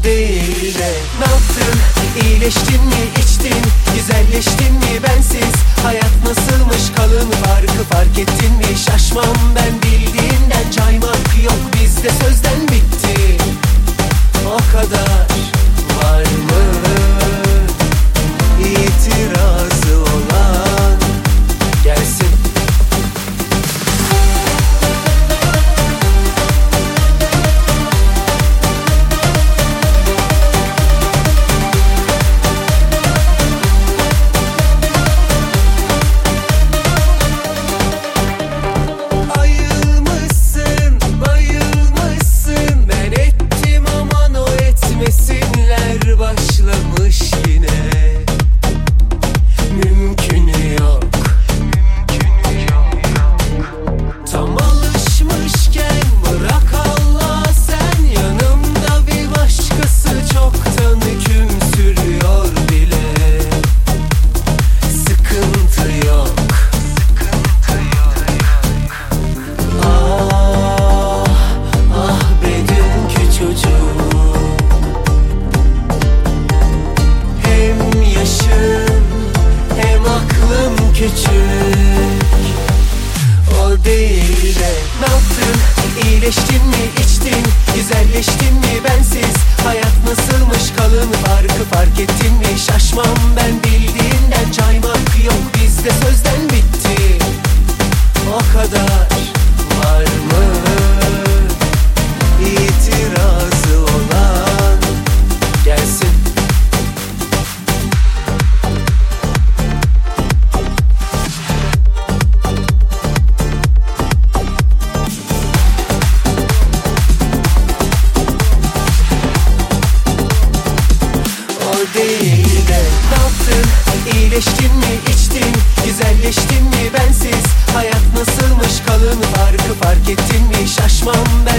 değil de ne yaptın? İyileştin mi, içtin, güzelleştin mi bensiz? Hayat nasılmış, kalın farkı fark ettin mi? Şaşmam ben bildiğinden, caymak yok bizde, sözden bitti. O kadar var mı itirazı olan? Gelsin. Başlamış yine. Mümkünü yok. Tam alışmışken bırak Allah sen. Yanımda bir başkası çoktan hüküm sürüyor bile. Sıkıntı yok. Ah, ah be dünkü çocuğum. Küçük o değil de ne yaptın? İyileştin mi, içtin, güzelleştin mi bensiz? Hayat nasılmış, kalın farkı fark ettin mi? Şaşmam ben bildiğinden, caymak yok bizde, sözden bitti. O kadar var mı itirazı olan? Gelsin. Değil de ne yaptın? İyileştin mi, içtin, güzelleştin mi bensiz? Hayat nasılmış, kalın farkı fark ettin mi? Şaşmam ben